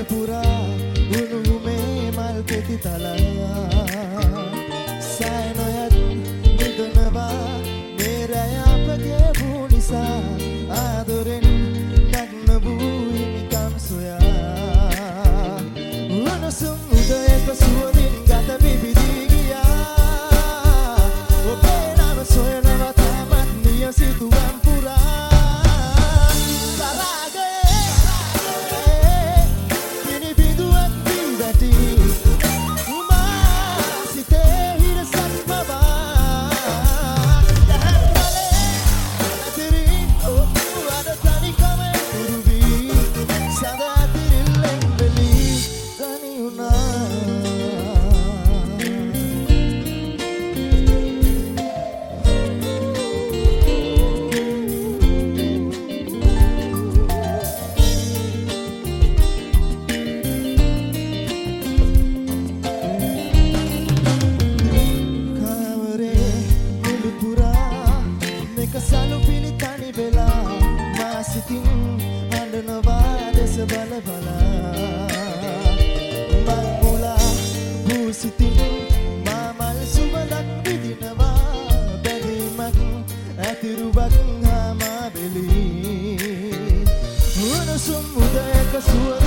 පුරා උණුමේ මල් පෙති තලා සෑ නොයත් නිදනවා මේ රැය අපගේ වූ නිසා ආදරෙන් නග්න වූ හිමිකම් සොයා උණුසුම් උදයක සුවඳින් ගත පිබිදී ගියා ඔබේ නම සොයනවා තාමත් නියසිතුවම් පුරා බල බලා මල් මුලා බුසිතින් මාමල් සුවඳක් විදිනවා බැඳීමක් ඇතිරුවක් හාමා බෙලී උණුසුම් උදයක සුව